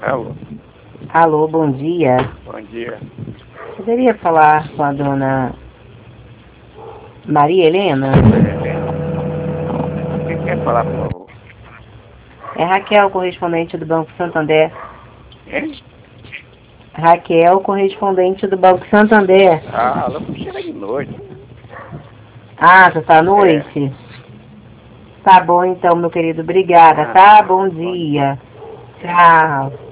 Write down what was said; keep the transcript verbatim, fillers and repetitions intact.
Alô? Alô, bom dia. Bom dia. Poderia falar com a dona Maria Helena? Quem quer falar, por favor? É Raquel, correspondente do Banco Santander. Hein? Raquel, correspondente do Banco Santander. Ah, ela chega de noite. Ah, você tá à noite? Tá bom então, meu querido. Obrigada, Ah, tá? Bom bom dia. Tchau.